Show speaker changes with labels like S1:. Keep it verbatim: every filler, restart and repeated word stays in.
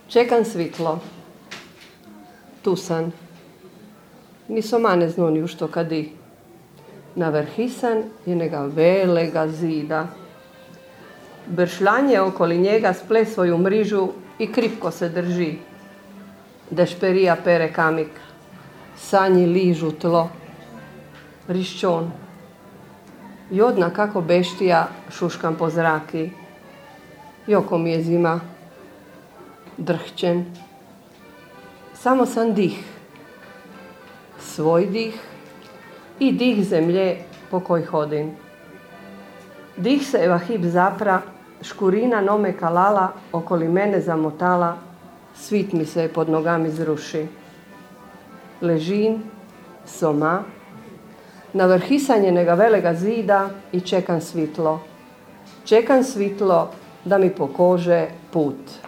S1: Čekam svitlo. Tu sam. Ni soma ne znonju što kadi. Na vrhisan je nega velega zida. Bršljanje okoli njega sple svoju mrižu i kripko se drži. Dešperija pere kamik. Sanji ližu tlo. Riščon. Jodna kako beštija šuškam po zraki. Joko mi je zima. Drhćen. Samo sam dih. Svoj dih i dih zemlje po koj hodim. Dih se eva hip zapra, škurina nome kalala okoli mene zamotala, svit mi se pod nogami zruši. Ležim, soma, na vrhisanje nega velega zida i čekam svitlo. Čekam svitlo da mi pokaže put.